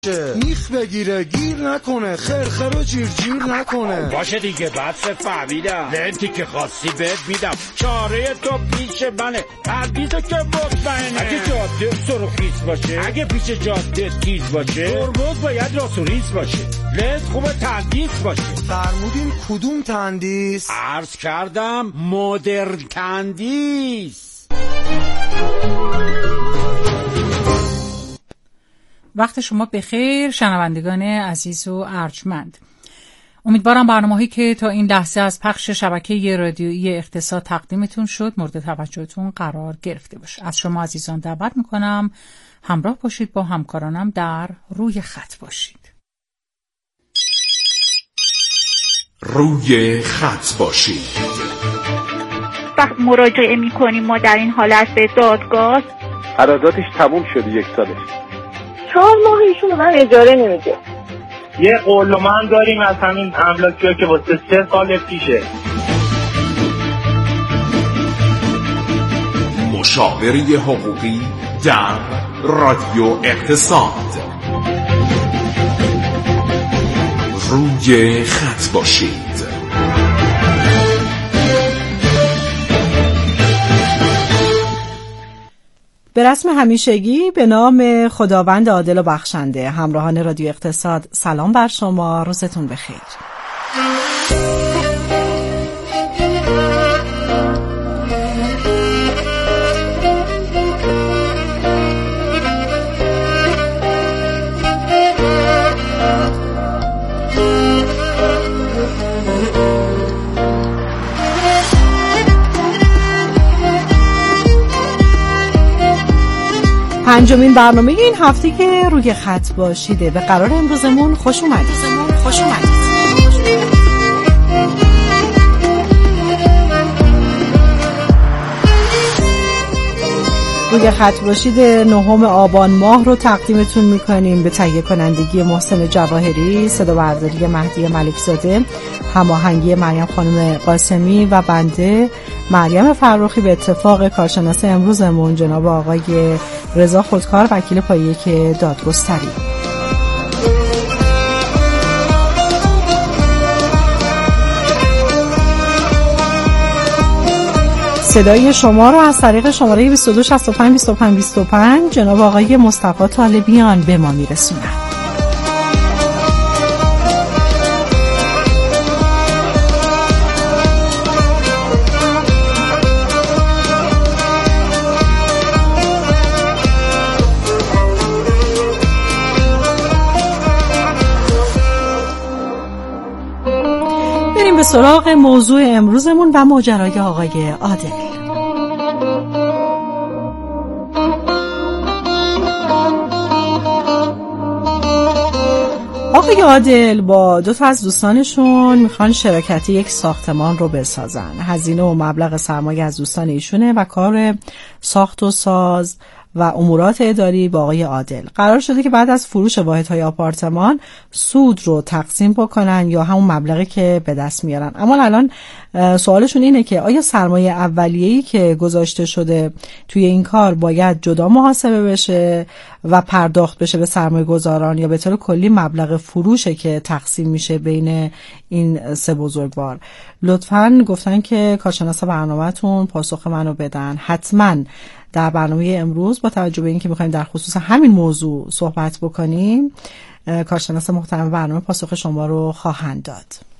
میخ بگیره گیر نکنه، خرخر و جیر نکنه. باشه دیگه بس فهمیدم، لنتی که خواستی بهت میدم، چاره تو پیش منه، پردیزو که مطمئنه. اگه جاده سرخیز باشه، اگه پیش جاده تیز باشه، ترمز باید راسوریز باشه، لنت خوبه تندیس باشه. فرمودین کدوم تندیس؟ عرض کردم مدرن تندیس. وقت شما بخیر شنوندگان عزیز و ارجمند. امیدوارم برنامه‌هایی که تا این لحظه از پخش شبکه رادیویی اقتصاد تقدیمتون شد مورد توجهتون قرار گرفته باشه. از شما عزیزان دعوت میکنم همراه باشید با همکارانم در روی خط باشید. روی خط باشید. وقت مراجعه میکنیم ما در این حالت به دادگاه، قراردادش تموم شده 1 سالش، 4 ماه ایشون من اجاره نمیده. یه قولمان داریم از همین املاکی‌ها که واسه 3 سال پیشه. مشاوره حقوقی در رادیو اقتصاد. روی خط باشید. به رسم همیشگی به نام خداوند عادل و بخشنده، همراهان رادیو اقتصاد سلام بر شما، روزتون بخیر. پنجمین برنامه این هفته که روی خط باشیده. به قرار امروزمون خوش اومدید. روی خط باشید 9 آبان ماه رو تقدیمتون میکنیم به تهیه کنندگی محسن جواهری، صدا برداری مهدی ملکزاده، هماهنگی مریم خانم قاسمی و بنده مریم فرخی، به اتفاق کارشناس امروزمون جناب آقای رضا خودکار، وکیل پایه دادگستری. صدای شما رو از طریق شماره 22 65 25 25 جناب آقای مصطفی طالبیان به ما میرسونن. بریم به سراغ موضوع امروزمون و ماجرای آقای عادل. آقای عادل با 2 از دوستانشون میخوان شراکت یک ساختمان رو بسازن. هزینه و مبلغ سرمایه از دوستان ایشونه و کار ساخت و ساز و امورات اداری با آقای عادل. قرار شده که بعد از فروش واحدهای آپارتمان سود رو تقسیم بکنن یا همون مبلغی که به دست میارن. اما الان سوالشون اینه که آیا سرمایه اولیه‌ای که گذاشته شده توی این کار باید جدا محاسبه بشه و پرداخت بشه به سرمایه گذاران یا به طور کلی مبلغ فروشه که تقسیم میشه بین این 3 بزرگوار؟ لطفاً گفتن که کارشناس برنامه‌تون پاسخ منو بدن. حتماً در برنامه امروز با توجه به اینکه می‌خوایم در خصوص همین موضوع صحبت بکنیم، کارشناس محترم برنامه پاسخ شما رو خواهند داد.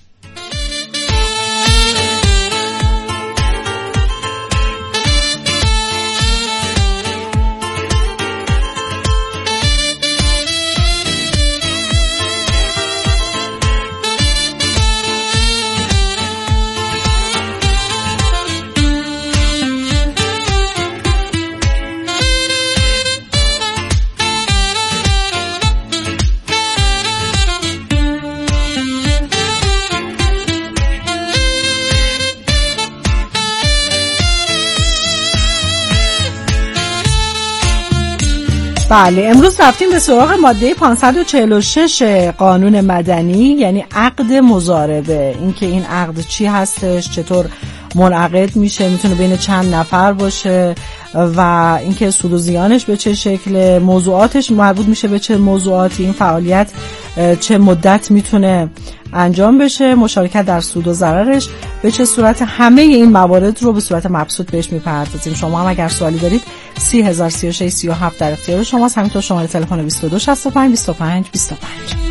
بله، امروز رفتیم به سراغ ماده 546 قانون مدنی، یعنی عقد مضاربه. اینکه این عقد چی هستش، چطور منعقد میشه، میتونه بین چند نفر باشه و اینکه سود و زیانش به چه شکل، موضوعاتش مربوط میشه به چه موضوعاتی، این فعالیت چه مدت میتونه انجام بشه، مشارکت در سود و ضررش به چه صورت، همه این موارد رو به صورت مبسوط بهش میپردازیم. شما هم اگر سوالی دارید 303637 در اختیار شماست، همینطور شماره تلفن 22 65 25 25.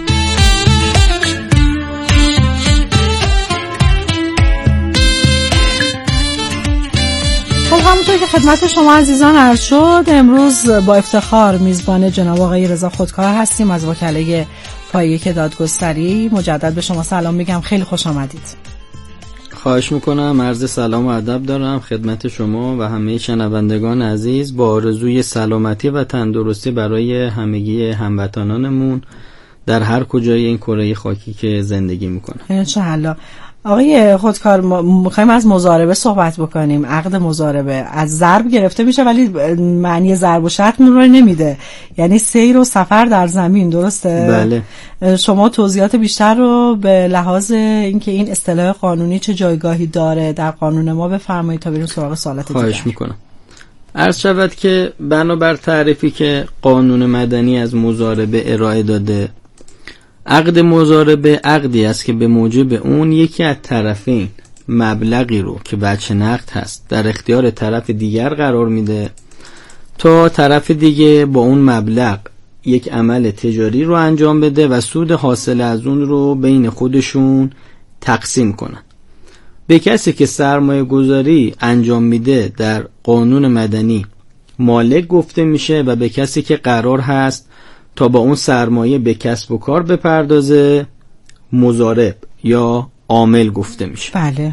همونطور که خدمت شما عزیزان عرض شد، امروز با افتخار میزبان جناب آقای رضا خودکار هستیم از وکلای پایه دادگستری. مجدد به شما سلام میگم، خیلی خوش آمدید. خواهش میکنم، عرض سلام و ادب دارم خدمت شما و همه شنوندگان عزیز با آرزوی سلامتی و تندرستی برای همگی هموطنانمون در هر کجای این کره خاکی که زندگی میکنن انشاءالله. آقای خودکار، میخوایم از مضاربه صحبت بکنیم. عقد مضاربه از ضرب گرفته میشه ولی معنی ضرب و شتم رو نمیده، یعنی سیر و سفر در زمین، درسته؟ بله. شما توضیحات بیشتر رو به لحاظ اینکه این اصطلاح قانونی چه جایگاهی داره در قانون ما بفرمایید تا بریم سراغ سوالات دیگر. خواهش میکنم. عرض شود که بنابر تعریفی که قانون مدنی از مضاربه ارائه داده، عقد مضاربه عقدی است که به موجب اون یکی از طرفین مبلغی رو که بچه نقد هست در اختیار طرف دیگر قرار میده تا طرف دیگه با اون مبلغ یک عمل تجاری رو انجام بده و سود حاصل از اون رو بین خودشون تقسیم کنن. به کسی که سرمایه گذاری انجام میده در قانون مدنی مالک گفته میشه و به کسی که قرار هست تا با اون سرمایه به کسب و کار بپردازه مضارب یا عامل گفته میشه. بله.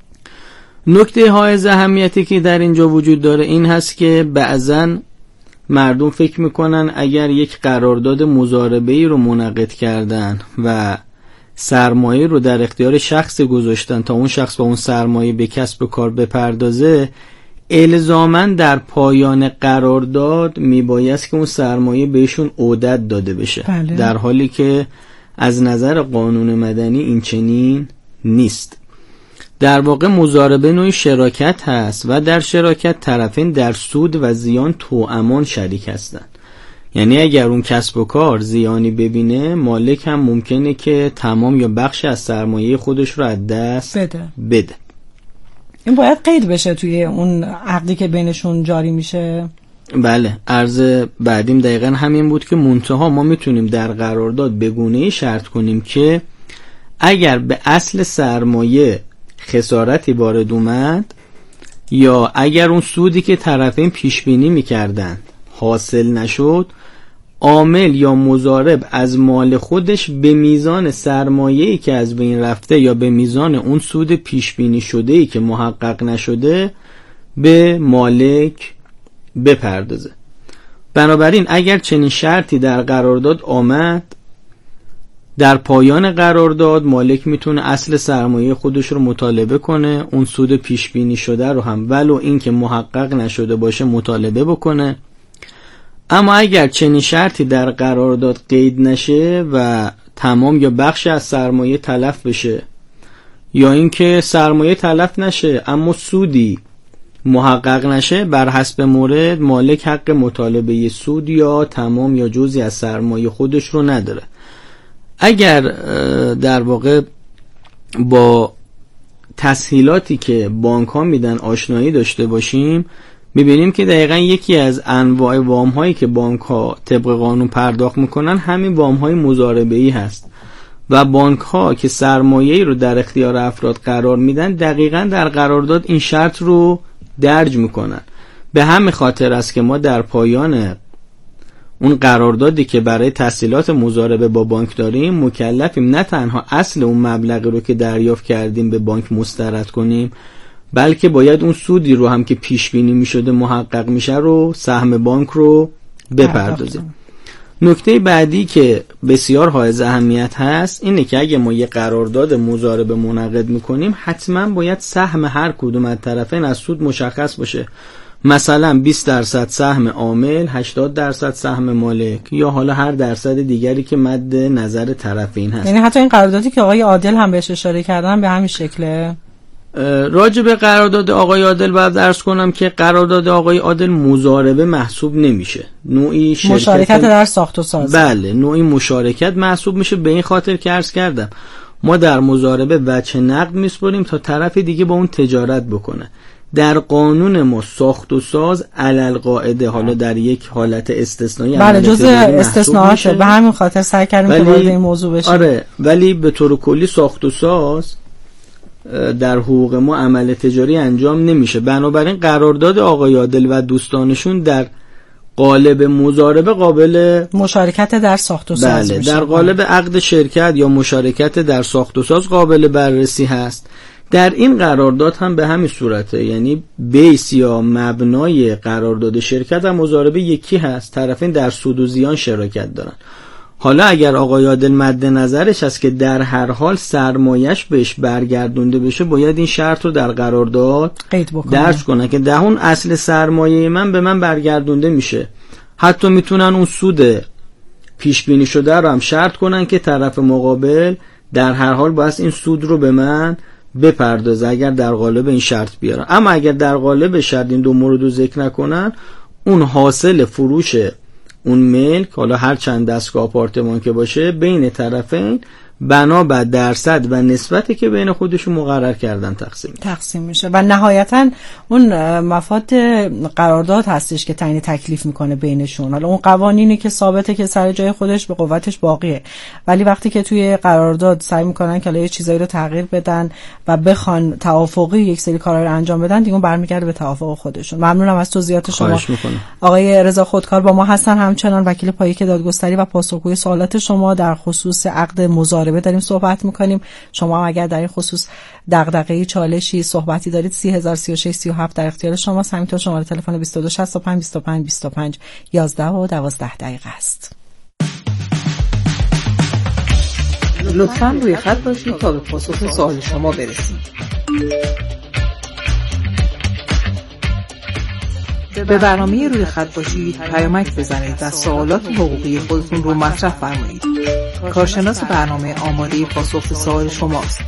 نکته حائز اهمیتی که در اینجا وجود داره این هست که بعضن مردم فکر میکنن اگر یک قرارداد مضاربه‌ای رو منعقد کردن و سرمایه رو در اختیار شخص گذاشتن تا اون شخص با اون سرمایه به کسب و کار بپردازه، الزاماً در پایان قرارداد میبایست که اون سرمایه بهشون عودت داده بشه. بله. در حالی که از نظر قانون مدنی این چنین نیست. در واقع مضاربه نوعی شراکت هست و در شراکت طرفین در سود و زیان توامان شریک هستن. یعنی اگر اون کسب و کار زیانی ببینه، مالک هم ممکنه که تمام یا بخش از سرمایه خودش رو از دست بده. این باید قید بشه توی اون عقدی که بینشون جاری میشه. بله. عرض بعدیم دقیقا همین بود که منتها ما میتونیم در قرارداد به گونه‌ای شرط کنیم که اگر به اصل سرمایه خسارتی وارد اومد یا اگر اون سودی که طرفین پیش بینی میکردن حاصل نشد، عامل یا مضارب از مال خودش به میزان سرمایه‌ای که از بین رفته یا به میزان اون سود پیش بینی شده‌ای که محقق نشده به مالک بپردازه. بنابراین اگر چنین شرطی در قرارداد آمد، در پایان قرارداد مالک میتونه اصل سرمایه خودش رو مطالبه کنه، اون سود پیش بینی شده رو هم ولو این که محقق نشده باشه مطالبه بکنه. اما اگر چنین شرطی در قرارداد قید نشه و تمام یا بخش از سرمایه تلف بشه یا اینکه سرمایه تلف نشه اما سودی محقق نشه، بر حسب مورد مالک حق مطالبه سود یا تمام یا جزئی از سرمایه خودش رو نداره. اگر در واقع با تسهیلاتی که بانک ها میدن آشنایی داشته باشیم، میبینیم که دقیقا یکی از انواع وام هایی که بانک ها طبق قانون پرداخت میکنن همین وام های مضاربه‌ای هست و بانک ها که سرمایه‌ای رو در اختیار افراد قرار میدن دقیقا در قرارداد این شرط رو درج میکنن. به همین خاطر است که ما در پایان اون قراردادی که برای تسهیلات مضاربه با بانک داریم مکلفیم نه تنها اصل اون مبلغی رو که دریافت کردیم به بانک مسترد کنیم، بلکه باید اون سودی رو هم که پیش بینی میشده محقق میشه رو سهم بانک رو بپردازیم. نکته بعدی که بسیار حائز اهمیت هست اینه که اگه ما یه قرارداد مضاربه منعقد میکنیم حتما باید سهم هر کدوم از طرفین از سود مشخص باشه. مثلا 20% سهم عامل، 80% سهم مالک یا حالا هر درصد دیگری که مد نظر طرفین هست. یعنی حتی این قراردادی که آقای عادل هم بهش اشاره کردن به همین شکله؟ راجع به قرارداد آقای عادل باید عرض کنم که قرارداد آقای عادل مضاربه محسوب نمیشه، نوعی مشارکت در ساخت و ساز. بله، نوعی مشارکت محسوب میشه، به این خاطر که عرض کردم ما در مضاربه وجه نقد میسپریم تا طرف دیگه با اون تجارت بکنه. در قانون ما ساخت و ساز علل قاعده، حالا در یک حالت استثنایی، بله جزء استثناءاته، به همین خاطر سعی کردیم که وارد این موضوع بشیم. آره، ولی به طور کلی ساخت و ساز در حقوق ما عمل تجاری انجام نمیشه. بنابراین قرارداد آقای عادل و دوستانشون در قالب مضاربه قابل مشارکت در ساخت و ساز بله، در قالب عقد شرکت یا مشارکت در ساخت و ساز قابل بررسی هست. در این قرارداد هم به همین صورته، یعنی بیس یا مبنای قرارداد شرکت و مضاربه یکی هست، طرفین در سود و زیان شراکت دارن. حالا اگر آقای عادل مد نظرش هست که در هر حال سرمایش بهش برگردونده بشه، باید این شرط رو در قرارداد درج کنه که ده اون اصل سرمایه من به من برگردونده میشه. حتی میتونن اون سود پیش بینی شده رو هم شرط کنن که طرف مقابل در هر حال باید این سود رو به من بپردازه اگر در قالب این شرط بیارن. اما اگر در قالب شرط این دو مورد رو ذکر نکنن، اون حاصل فروش اون ملک، حالا هر چند دستگاه آپارتمان که باشه، بین طرفین بنا بر درصد و نسبتی که بین خودشون مقرر کردن تقسیم میشه و نهایتا اون مفاد قرارداد هستش که تعیین تکلیف میکنه بینشون. حالا اون قوانینی که ثابته که سر جای خودش به قوتش باقیه، ولی وقتی که توی قرارداد سعی میکنن که یه چیزایی رو تغییر بدن و بخوان توافقی یک سری کارا رو انجام بدن، دیگه اون برمیگرده به توافق خودشون. ممنونم از توضیحات شما. آقای رضا خودکار با ما هستن، همچنان وکیل پایه دادگستری و پاسخگوی سوالات شما در خصوص عقد مضاربه داریم صحبت میکنیم. شما اگر در این خصوص دغدغه‌ای، چالشی، صحبتی دارید 3036 37 در اختیار شماست. همینطور شماره تلفن 22 65 25 25 11 و 12 دقیقه است. لطفاً روی خط باشید تا به پاسخ سوال شما برسیم. به برنامه روی خط باشید پیامک بزنید و سوالات حقوقی خودتون رو مطرح فرمایید. کارشناس برنامه آماده پاسخ به سوال شماست.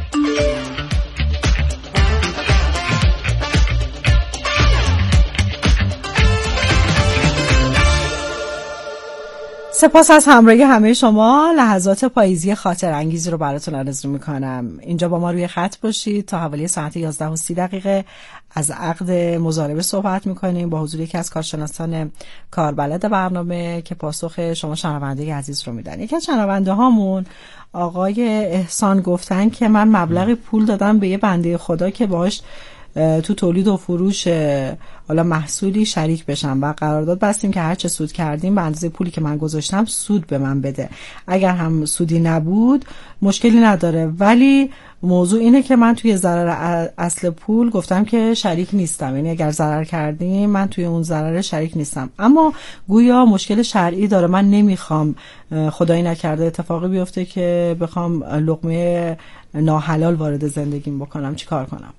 سپاس از همراهی همه شما. لحظات پاییزی خاطر انگیزی رو براتون آرزو میکنم. اینجا با ما روی خط باشید تا حوالی ساعت 11:30 از عقد مضاربه صحبت میکنیم با حضور یکی از کارشناسان کاربلد برنامه که پاسخ شما شنونده عزیز رو میدن. یکی از شنونده هامون آقای احسان گفتن که من مبلغی پول دادم به یه بنده خدا که باهاش تو تولید و فروش حالا محصولی شریک بشم و قرارداد بستیم که هر چه سود کردیم به اندازه پولی که من گذاشتم سود به من بده. اگر هم سودی نبود مشکلی نداره، ولی موضوع اینه که من توی ضرر اصل پول گفتم که شریک نیستم، یعنی اگر ضرر کردیم من توی اون ضرر شریک نیستم. اما گویا مشکل شرعی داره، من نمیخوام خدایی نکرده اتفاقی بیفته که بخوام لقمه ناحلال وارد زندگیم بکنم، چی کار کنم؟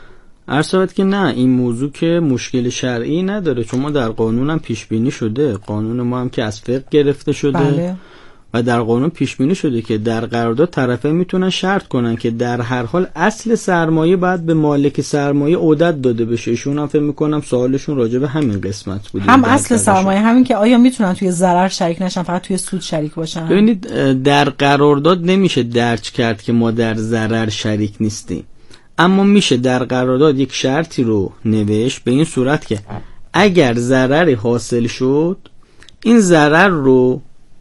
عرض که نه، این موضوع که مشکل شرعی نداره، چون ما در قانون هم پیش بینی شده، قانون ما هم که از فقه گرفته شده. بله. و در قانون پیش بینی شده که در قرارداد طرفین میتونن شرط کنن که در هر حال اصل سرمایه باید به مالک سرمایه عودت داده بشه. ایشون هم فکر میکنم سوالشون راجع به همین قسمت بود، هم اصل سرمایه، همین که آیا میتونن توی ضرر شریک نشن، فقط توی سود شریک باشن. ببینید در قرارداد نمیشه درج کرد که ما در ضرر شریک نیستیم، اما میشه در قرارداد یک شرطی رو نوشت به این صورت که اگر ضرری حاصل شد، این ضرر رو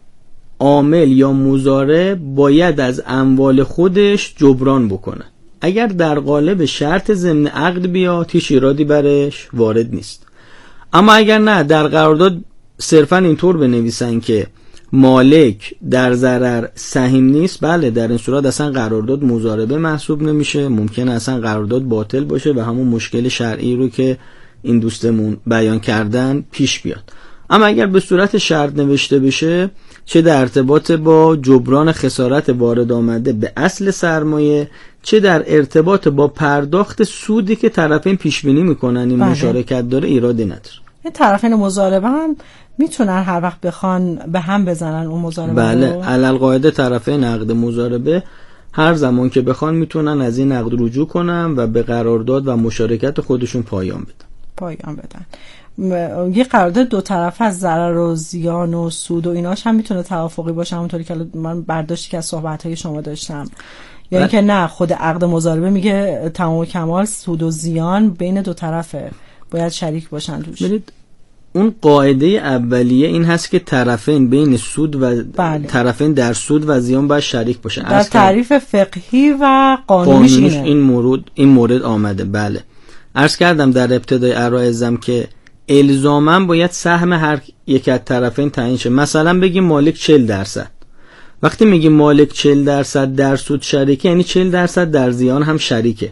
عامل یا مضارب باید از اموال خودش جبران بکنه. اگر در قالب شرط ضمن عقد بیاد هیچ ایرادی برش وارد نیست. اما اگر نه، در قرارداد صرفا اینطور بنویسن که مالک در ضرر سهیم نیست، بله در این صورت اصلا قرارداد مضاربه محسوب نمیشه، ممکنه اصلا قرارداد باطل باشه و همون مشکل شرعی رو که این دوستمون بیان کردن پیش بیاد. اما اگر به صورت شرط نوشته بشه، چه در ارتباط با جبران خسارت وارد آمده به اصل سرمایه، چه در ارتباط با پرداخت سودی که طرفین پیش بینی میکنن این مشارکت داره، ایرادی نداره. این طرفین مضاربه هم میتونن هر وقت بخوان به هم بزنن اون مضاربه بله رو؟ علل قاعده طرفین عقد مضاربه هر زمان که بخوان میتونن از این عقد رجوع کنن و به قرارداد و مشارکت خودشون پایان بدن. یه قرارداد دو طرفه از ضرر و زیان و سود و ایناش هم میتونه توافقی باشه، همونطوری که من برداشتی که از صحبت‌های شما داشتم، یا اینکه نه خود عقد مضاربه میگه تمام و کمال سود و زیان بین دو طرفه، باید شریک باشن توش. ببینید اون قاعده اولیه این هست که طرفین بین سود و طرفین در سود و زیان باید شریک باشن. در تعریف فقهی و قانونیش این مورد آمده. بله، عرض کردم در ابتدای عرایزم که الزاماً باید سهم هر یک از طرفین تعیین شه. مثلا بگیم مالک 40%. وقتی میگیم مالک 40% در سود شریکه، یعنی 40% در زیان هم شریکه.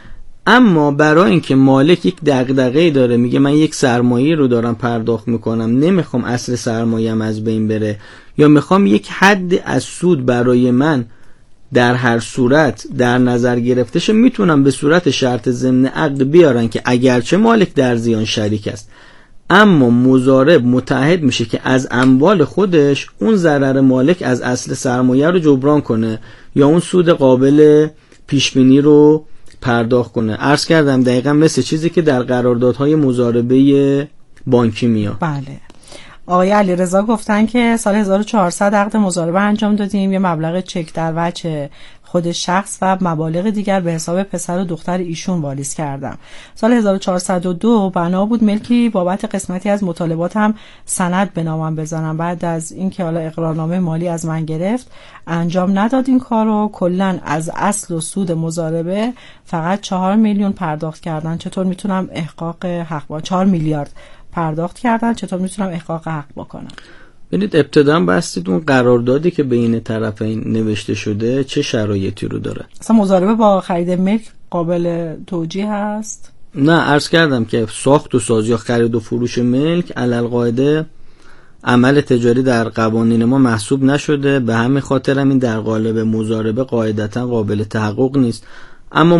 اما برای اینکه مالک یک دغدغه‌ای داره، میگه من یک سرمایه رو دارم پرداخت میکنم، نمیخوام اصل سرمایه‌ام از بین بره، یا میخوام یک حد از سود برای من در هر صورت در نظر گرفته شه، میتونم به صورت شرط ضمن عقد بیارن که اگرچه مالک در زیان شریک است، اما مضارب متعهد میشه که از اموال خودش اون ضرر مالک از اصل سرمایه رو جبران کنه یا اون سود قابل پیشبینی رو پرداخت کنه. عرض کردم دقیقا مثل چیزی که در قراردادهای مضاربه بانکی میاد. بله. آقای علیرضا گفتن که سال 1400 عقد مضاربه انجام دادیم، یه مبلغ چک در وجه خود شخص و مبالغ دیگر به حساب پسر و دختر ایشون واریز کردم. سال 1402 بنا بود ملکی بابت قسمتی از مطالبات هم سند به نامم بزنم. بعد از اینکه حالا اقرارنامه مالی از من گرفت انجام نداد این کارو. کلا از اصل و سود مضاربه فقط 4 میلیون پرداخت کردن. چطور میتونم احقاق حق با 4 میلیارد پرداخت کردن، چطور میتونم احقاق حق بکنم؟ ببینید ابتداً بستید اون قراردادی که بین طرفین نوشته شده چه شرایطی رو داره. اصلا مضاربه با خرید ملک قابل توجیه هست؟ نه، عرض کردم که ساخت و ساز یا خرید و فروش ملک علالقاعده عمل تجاری در قوانین ما محسوب نشده، به همین خاطر این در قالب مضاربه قاعدتاً قابل تحقق نیست. اما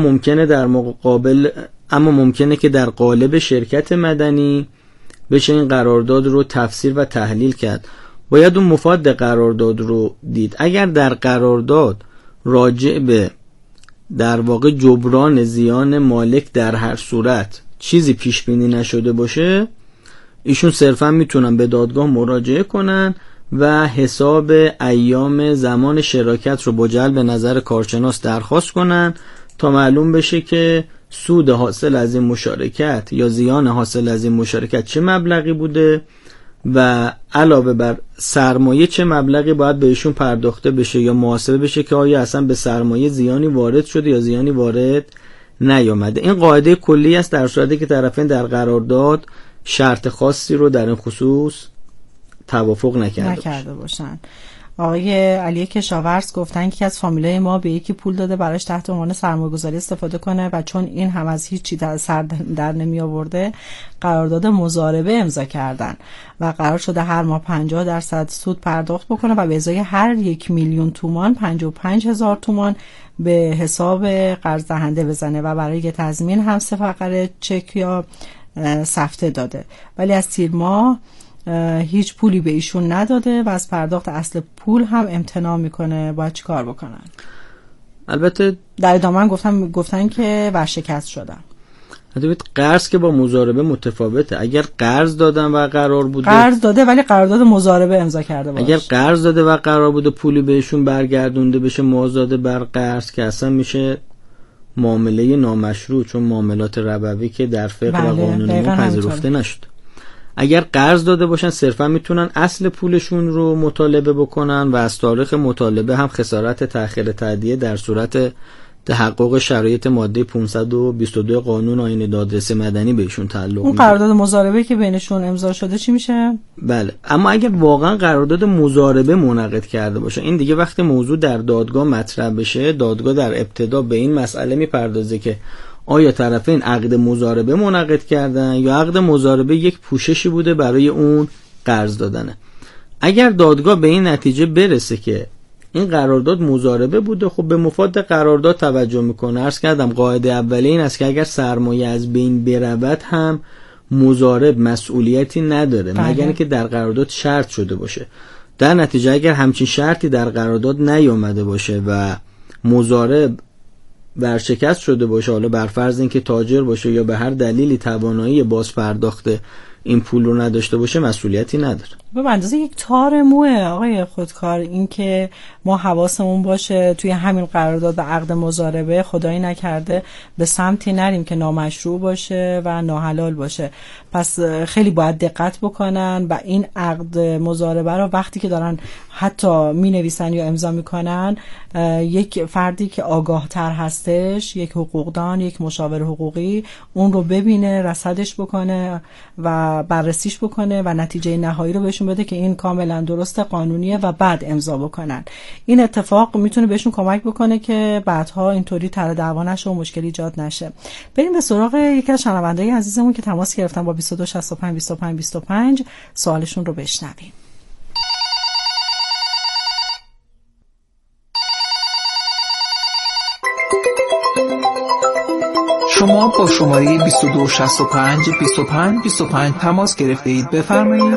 ممکنه که در قالب شرکت مدنی بشه این قرارداد رو تفسیر و تحلیل کرد. باید اون مفاد قرارداد رو دید. اگر در قرارداد راجع به در واقع جبران زیان مالک در هر صورت چیزی پیش بینی نشده باشه، ایشون صرفا میتونن به دادگاه مراجعه کنن و حساب ایام زمان شراکت رو با جلب نظر کارشناس درخواست کنن تا معلوم بشه که سود حاصل از این مشارکت یا زیان حاصل از این مشارکت چه مبلغی بوده و علاوه بر سرمایه چه مبلغی باید بهشون پرداخته بشه یا محاسبه بشه که آیا اصلا به سرمایه زیانی وارد شده یا زیانی وارد نیامده. این قاعده کلی است در صورتی که طرفین در قرارداد شرط خاصی رو در این خصوص توافق نکرده باشن. آقای علی کشاورز گفتن که از فامیلای ما به یکی پول داده براش تحت عنوان سرمایه‌گذاری استفاده کنه و چون این هم از هیچی سر در نمی آورده قرارداد مضاربه امضا کردن و قرار شده هر ماه 50% سود پرداخت بکنه و به ازای هر 1 میلیون تومان 55,000 تومان به حساب قرض دهنده بزنه و برای تضمین هم 3 فقره چک یا سفته داده، ولی از تیر ماه هیچ پولی به ایشون نداده و از پرداخت اصل پول هم امتناع میکنه. باید چی کار بکنن؟ البته در ادامه گفتن که ورشکست شدن. البته قرض که با مضاربه متفاوته. اگر قرض دادن و قرار بوده قرض داده ولی قرارداد مضاربه امضا کرده باشه، اگر قرض داده و قرار بوده پولی بهشون برگردونده بشه موازاده بر قرض، که اصلا میشه معامله نامشروع، چون معاملات ربوی که در فقه و قانون ما پذیرفته نشد. اگر قرض داده باشن صرفا میتونن اصل پولشون رو مطالبه بکنن و از تاریخ مطالبه هم خسارت تأخیر تادیه در صورت تحقق شرایط ماده 522 قانون آیین دادرسی مدنی بهشون تعلق میگیره. اون قرارداد مضاربه که بینشون امضا شده چی میشه؟ بله، اما اگر واقعا قرارداد مضاربه منعقد کرده باشه، این دیگه وقتی موضوع در دادگاه مطرح بشه، دادگاه در ابتدا به این مسئله میپردازه که آیا طرفین عقد مضاربه منعقد کردن یا عقد مضاربه یک پوششی بوده برای اون قرض دادنه. اگر دادگاه به این نتیجه برسه که این قرارداد مضاربه بوده، خب به مفاد قرارداد توجه میکنه. عرض کردم قاعده اولی این است که اگر سرمایه از بین برود هم مضارب مسئولیتی نداره مگر اینکه در قرارداد شرط شده باشه. در نتیجه اگر همچین شرطی در قرارداد نیامده باشه و مضارب ورشکست شده باشه، حالا بر فرض اینکه تاجر باشه یا به هر دلیلی توانایی باز پرداخت این پول رو نداشته باشه، مسئولیتی نداره. به اندازه یک تار موه آقای خودکار، این که ما حواسمون باشه توی همین قرارداد و عقد مضاربه خدایی نکرده به سمتی نریم که نامشروع باشه و ناحلال باشه. پس خیلی باید دقت بکنن و این عقد مضاربه رو وقتی که دارن حتی می نویسن یا امضا میکنن، یک فردی که آگاه تر هستش، یک حقوقدان، یک مشاور حقوقی، اون رو ببینه، رصدش بکنه و بررسیش بکنه و نتیجه نهایی رو بهشون بده که این کاملا درست، قانونیه و بعد امضا بکنن. این اتفاق میتونه بهشون کمک بکنه که بعدها اینطوری طرح دعوا نشه و مشکلی ایجاد نشه. بریم به سراغ یکی از شنونده‌های عزیزمون که تماس گرفتن با 2265 سوالشون رو بشنویم. شما با شماره 2265 تماس گرفته اید. بفرمایید.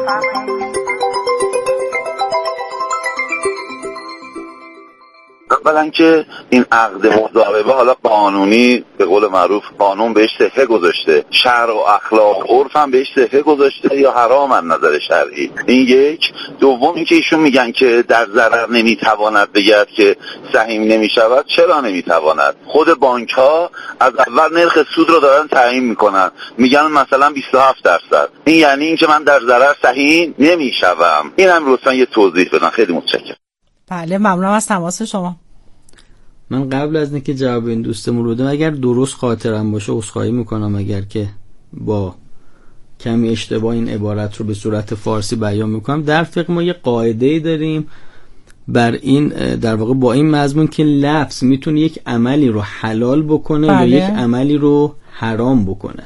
اولا که این عقد مضاربه حالا قانونی به قول معروف قانون بهش صحه گذاشته، شرع و اخلاق و عرف هم بهش صحه گذاشته یا حرام از نظر شرعی. این یک. دوم اینکه ایشون میگن که در ضرر نمیتواند بگرد که سهیم نمیشود. چرا نمیتواند؟ خود بانک ها از اول نرخ سود رو دارن تعیین میکنن، میگن مثلا 27%. این یعنی اینکه من در ضرر سهیم نمیشوم. اینم لطفا یه توضیح بدن. خیلی متشکرم. بله، ممنونم از تماس شما. من قبل از اینکه جواب این دوستمون رو بدم، اگر درست خاطرم باشه عذرخواهی میکنم اگر که با کمی اشتباه این عبارت رو به صورت فارسی بیان میکنم. در فقه ما یه قاعده‌ای داریم بر این، در واقع با این مضمون که لفظ میتونه یک عملی رو حلال بکنه یا یک عملی رو حرام بکنه.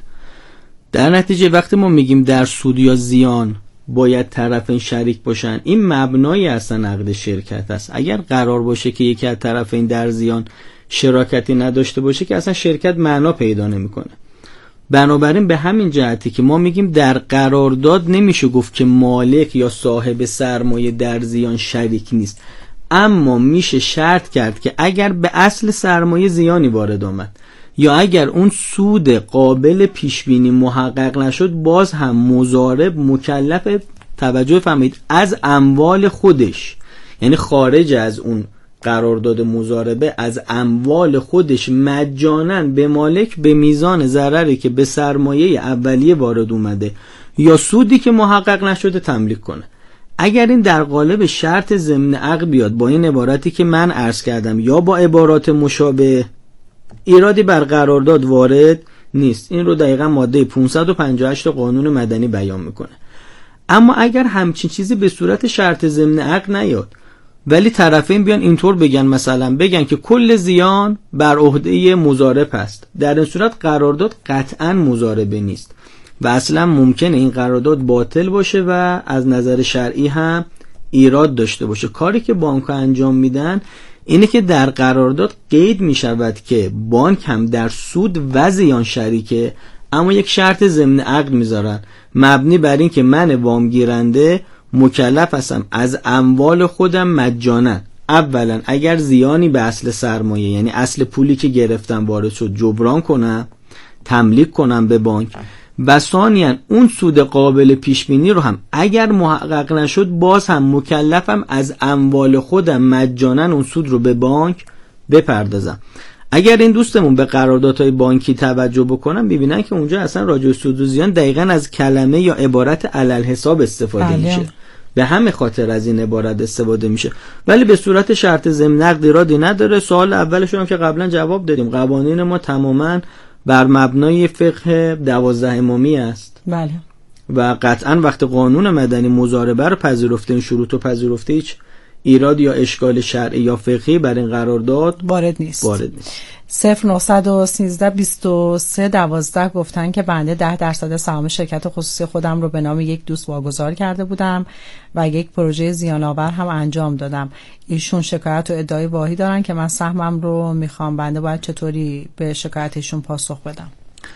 در نتیجه وقتی ما میگیم در سود یا زیان باید طرفین شریک باشن، این مبنای اصلا عقد شرکت است. اگر قرار باشه که یکی از طرفین در زیان شراکتی نداشته باشه که اصلا شرکت معنا پیدا نمیکنه. بنابراین به همین جهتی که ما میگیم در قرارداد نمیشه گفت که مالک یا صاحب سرمایه در زیان شریک نیست، اما میشه شرط کرد که اگر به اصل سرمایه زیانی وارد آمد یا اگر اون سود قابل پیشبینی محقق نشد، باز هم مضارب مکلف، توجه فرمایید، از اموال خودش، یعنی خارج از اون قرارداد مضاربه، از اموال خودش مجانا به مالک به میزان ضرری که به سرمایه اولیه وارد اومده یا سودی که محقق نشده تملیک کنه. اگر این در قالب شرط ضمن عقد بیاد با این عبارتی که من عرض کردم یا با عبارات مشابه، ایرادی بر قرارداد وارد نیست. این رو دقیقا ماده 558 قانون مدنی بیان میکنه. اما اگر همچین چیزی به صورت شرط ضمن عقد نیاد ولی طرفین بیان اینطور بگن، مثلا بگن که کل زیان بر عهده مضارب است، در این صورت قرارداد قطعا مضاربه نیست و اصلا ممکنه این قرارداد باطل باشه و از نظر شرعی هم ایراد داشته باشه. کاری که بانک‌ها انجام میدن اینه که در قرارداد قید می شود که بانک هم در سود و زیان شریکه، اما یک شرط ضمن عقد میذارن مبنی بر این که من وام گیرنده مکلف هستم از اموال خودم مجانا، اولا اگر زیانی به اصل سرمایه، یعنی اصل پولی که گرفتم وارد شد، جبران کنم، تملیک کنم به بانک، و ثانیاً اون سود قابل پیش بینی رو هم اگر محقق نشد باز هم مکلفم از اموال خودم مجانا اون سود رو به بانک بپردازم. اگر این دوستمون به قراردادهای بانکی توجه بکنن میبینن که اونجا اصلا راجع به سود و زیان دقیقاً از کلمه یا عبارت علل حساب استفاده میشه، به همین خاطر از این عبارت استفاده میشه، ولی به صورت شرط ضمن عقد ایرادی نداره. سوال اولش هم که قبلا جواب دادیم، قوانین ما تماماً بر مبنای فقه 12 امامی است. بله. و قطعا وقتی قانون مدنی مضاربه رو پذیرفته، این شروط رو پذیرفته، هیچ ایراد یا اشکال شرعی یا فقهی بر این قرارداد وارد نیست. 0913 23 12 گفتن که بنده 10% سهام شرکت خصوصی خودم رو به نام یک دوست واگذار کرده بودم و یک پروژه زیان‌آور هم انجام دادم. ایشون شکایت و ادعای واهی دارن که من سهمم رو میخوام. بنده باید چطوری به شکایتشون پاسخ بدم؟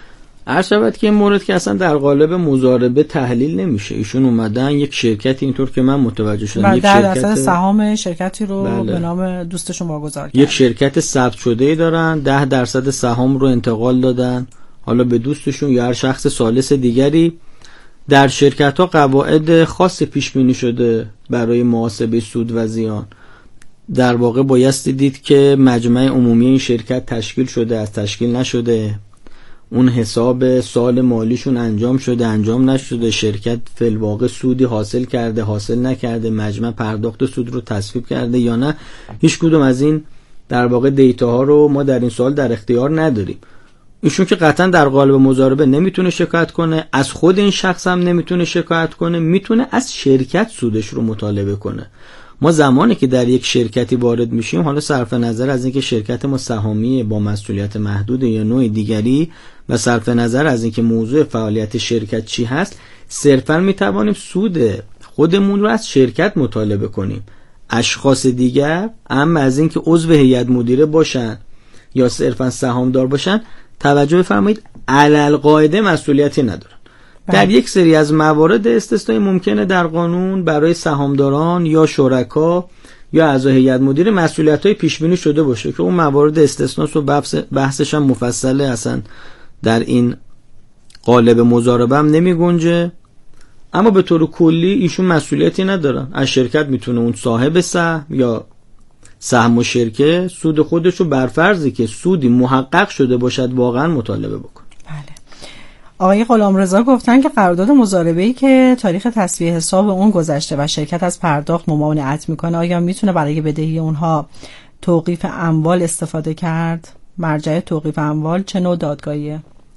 عرض شود که این مورد که اصلا در قالب مضاربه تحلیل نمیشه. ایشون اومدن یک شرکتی، اینطور که من متوجه شدم، یک شرکت سهام شرکتی رو به نام دوستشون واگذار کردن. یک شرکت ثبت شده‌ای دارن، 10% سهام رو انتقال دادن حالا به دوستشون یا هر شخص ثالث دیگری. در شرکت‌ها قواعد خاص پیش بینی شده برای محاسبه سود و زیان. در واقع بایستی دید که مجمع عمومی این شرکت تشکیل شده، از تشکیل نشده، اون حساب سال مالیشون انجام شده، انجام نشده، شرکت فی الواقع سودی حاصل کرده، حاصل نکرده، مجمع پرداخت سود رو تصویب کرده یا نه. هیچ کدوم از این در واقع دیتاها رو ما در این سال در اختیار نداریم. ایشون که قطعا در قالب مضاربه نمیتونه شکایت کنه، از خود این شخص هم نمیتونه شکایت کنه، میتونه از شرکت سودش رو مطالبه کنه. ما زمانی که در یک شرکتی وارد میشیم، حالا صرف نظر از اینکه شرکت ما سهامی با مسئولیت محدود یا نوع دیگری و صرف نظر از اینکه موضوع فعالیت شرکت چی هست، صرفا میتوانیم سود خودمون رو از شرکت مطالبه کنیم. اشخاص دیگر اما از اینکه عضو هیئت مدیره باشن یا صرفا سهامدار باشن، توجه بفرمایید، علل قاعده مسئولیتی ندارن. در یک سری از موارد استثنایی ممکنه در قانون برای سهامداران یا شرکا یا اعضای هیئت مدیره مسئولیت‌های پیش بینی شده باشه که اون موارد استثناست و بحثش هم مفصله، اصلا در این قالب مضاربه هم نمی گنجه. اما به طور کلی ایشون مسئولیتی ندارن. از شرکت میتونه اون صاحب سهم یا سهم و شرکه سود خودش رو بر فرضی که سودی محقق شده باشد واقعا مطالبه بکنه. بله. آقای غلامرضا گفتن که قرارداد مضاربه‌ای که تاریخ تسویه حساب اون گذشته و شرکت از پرداخت ممانعت میکنه، آیا میتونه برای بدهی اونها توقیف اموال استفاده کرد؟ مرجع توقیف اموال چه نوع دادگاهیه؟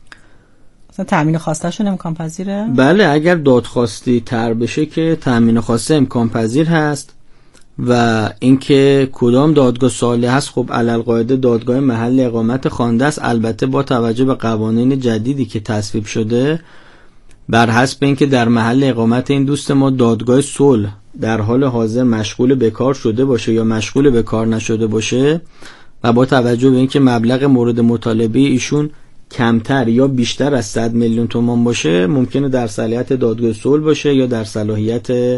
مثلا تأمین خواسته‌شون امکان پذیره؟ بله، اگر دادخواستی تر بشه که تأمین خواسته امکان پذیر هست. و اینکه کدام دادگاه صالح هست، خب علالقاعده دادگاه محل اقامت خوانده است، البته با توجه به قوانین جدیدی که تصویب شده، بر حسب اینکه در محل اقامت این دوست ما دادگاه صلح در حال حاضر مشغول به کار شده باشه یا مشغول به کار نشده باشه و با توجه به اینکه مبلغ مورد مطالبه ایشون کمتر یا بیشتر از 100 میلیون تومان باشه، ممکنه در صلاحیت دادگاه صلح باشه یا در صلاحیت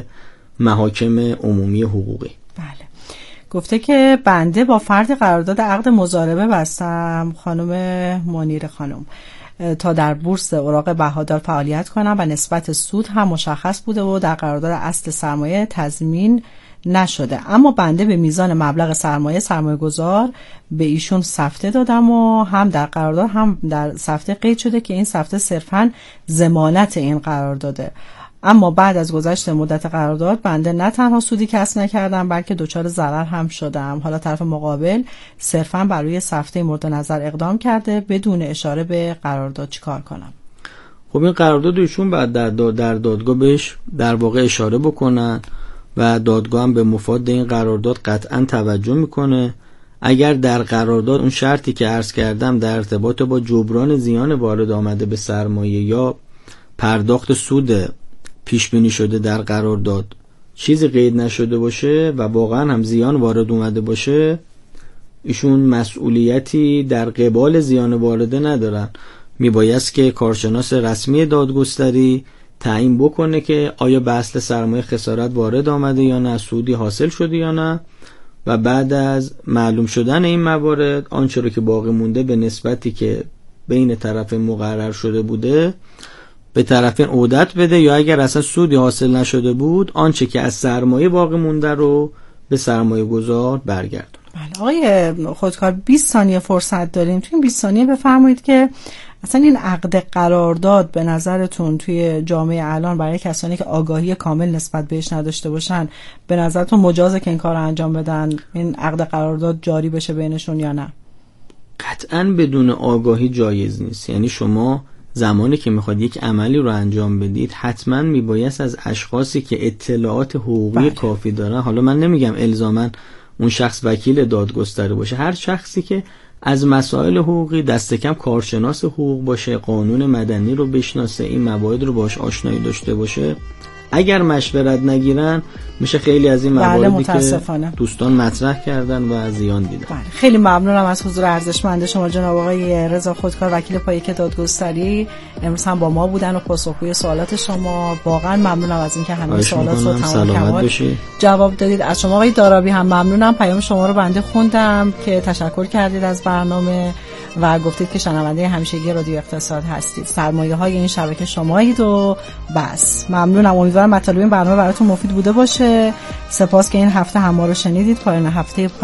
محاکم عمومی حقوقی. بله. گفته که بنده با فرد قرارداد عقد مضاربه بستم، خانم منیر خانم، تا در بورس اوراق بهادار فعالیت کنم و نسبت سود هم مشخص بوده و در قرارداد اصل سرمایه تضمین نشده، اما بنده به میزان مبلغ سرمایه گذار به ایشون سفته دادم و هم در قرارداد هم در سفته قید شده که این سفته صرفاً ضمانت این قرارداده. اما بعد از گذشت مدت قرارداد بنده نه تنها سودی کسب نکردم بلکه دچار ضرر هم شدم. حالا طرف مقابل صرفاً بر روی سفته مورد نظر اقدام کرده بدون اشاره به قرارداد. چیکار کنم؟ خب این قرارداد ایشون بعد در دادگاه بهش در واقع اشاره بکنن و دادگاه هم به مفاد این قرارداد قطعاً توجه میکنه. اگر در قرارداد اون شرطی که عرض کردم در ارتباط با جبران زیان وارد آمده به سرمایه یا پرداخت سود پیش بینی شده در قرارداد چیزی قید نشده باشه و واقعا هم زیان وارد اومده باشه، ایشون مسئولیتی در قبال زیان وارده ندارن. میبایست که کارشناس رسمی دادگستری تعیین بکنه که آیا به اصل سرمایه خسارت وارد آمده یا نه، سودی حاصل شده یا نه، و بعد از معلوم شدن این موارد آنچه رو که باقی مونده به نسبتی که بین طرف مقرر شده بوده به طرفین عودت بده، یا اگر اصلا سودی حاصل نشده بود آنچه که از سرمایه باقی مونده رو به سرمایه گذار برگردون. بله آقای خودکار 20 ثانیه فرصت داریم. توی این 20 ثانیه بفرمایید که اصلا این عقد قرارداد به نظرتون توی جامعه الان برای کسانی که آگاهی کامل نسبت بهش نداشته باشن به نظرتون مجازه که این کار رو انجام بدن، این عقد قرارداد جاری بشه بینشون یا نه؟ قطعاً بدون آگاهی جایز نیست. یعنی شما زمانی که میخواد یک عملی رو انجام بدید حتما میبایست از اشخاصی که اطلاعات حقوقی کافی دارن، حالا من نمیگم الزاماً اون شخص وکیل دادگستری باشه، هر شخصی که از مسائل حقوقی دست کم کارشناس حقوق باشه، قانون مدنی رو بشناسه، این موارد رو باش آشنایی داشته باشه، اگر مشورت نگیرن میشه خیلی از این مواردی که دوستان مطرح کردن و زیان دیدن. خیلی ممنونم از حضور ارزشمند شما جناب آقای رضا خودکار، وکیل پایه دادگستری. امروز هم با ما بودن و پاسخگوی سوالات شما. واقعا ممنونم از اینکه همه سوالات رو تمام کمال جواب دادید. از شما آقای دارابی هم ممنونم. پیام شما رو بنده خوندم که تشکر کردید از برنامه و گفتید که شنونده همیشگی رادیو اقتصاد هستید. سرمایه‌های این شبکه شمایید و بس. ممنونم. امیدوارم مطالب این برنامه براتون مفید بوده باشه. سپاس که این هفته هم ما رو شنیدید. پایان هفته